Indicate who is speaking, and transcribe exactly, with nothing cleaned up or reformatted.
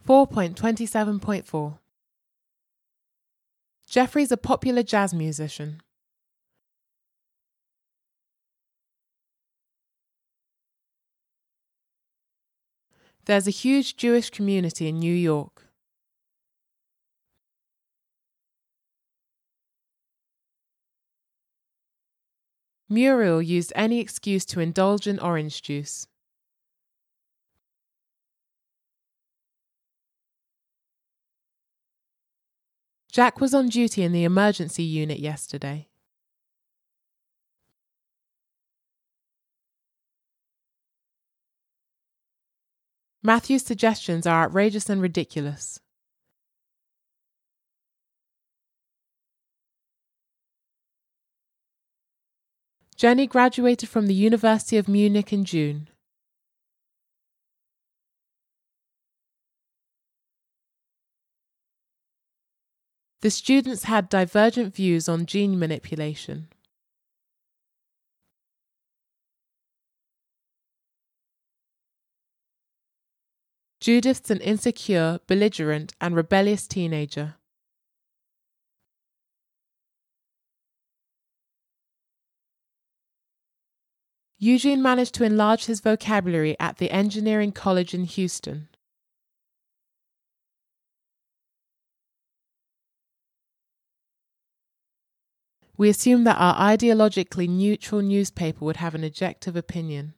Speaker 1: four point twenty-seven point four. Jeffrey's a popular jazz musician. There's a huge Jewish community in New York. Muriel used any excuse to indulge in orange juice. Jack was on duty in the emergency unit yesterday. Matthew's suggestions are outrageous and ridiculous. Jenny graduated from the University of Munich in June. The students had divergent views on gene manipulation. Judith's an insecure, belligerent, and rebellious teenager. Eugene managed to enlarge his vocabulary at the engineering college in Houston. We assume that our ideologically neutral newspaper would have an objective opinion.